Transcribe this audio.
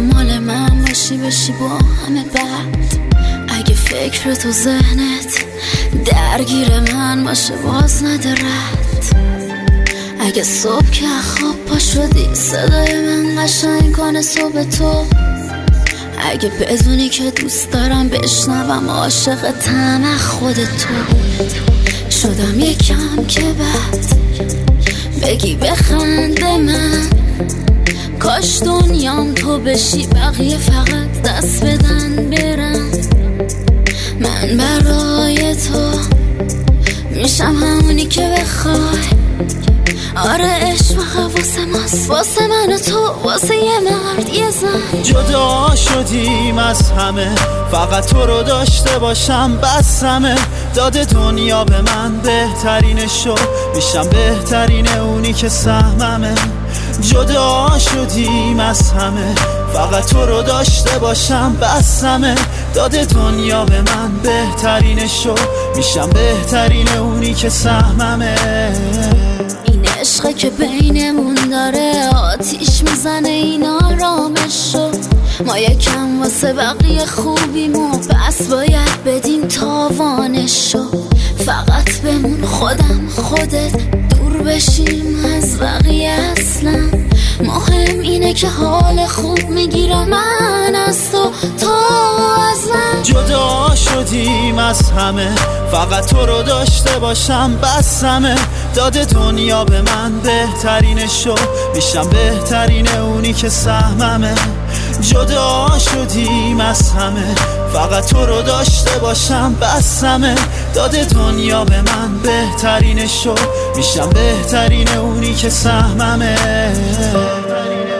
مال من باشی بشی با همه بعد. اگه فکر تو ذهنت درگیر من باشه باز نده رد. اگه صبح که خواب پا شدی صدای من قشنگ کنه صبح تو. اگه بدونی که دوست دارم بشنوم عاشق طمع خود تو. شدم یکم که بعد بگی بخنده من. کاش دنیام تو بشی بقیه فقط دست بدن برن. من برای تو میشم همونی که بخوای. آره عشق واسه ماست، واسه من و تو، واسه یه مرد یه زن. جدا شدیم از همه فقط تو رو داشته باشم بسمه. داده دنیا به من بهترینشو میشم بهترین اونی که سهممه. جدا شدیم از همه فقط تو رو داشته باشم بسمه. داده دنیا به من بهترینشو میشم بهترین اونی که سهممه. عشقه که بینمون داره آتیش میزنه این آرامشو. ما یکم واسه بقیه خوبیمو پس باید بدیم تاوانشو. فقط بمون خودم خودت دور بشیم از بقیه اصلا. مهم اینه که حال خوب میگیرم من از تو از من. جدا شدیم از همه فقط تو رو داشته باشم بسمه. داده دنیا به من بهترینشو میشم بهترین اونی که سهممه. جدا شدیم از همه فقط تو رو داشته باشم بسمه. داده دنیا به من بهترینشو میشم بهترین اونی که سهممه.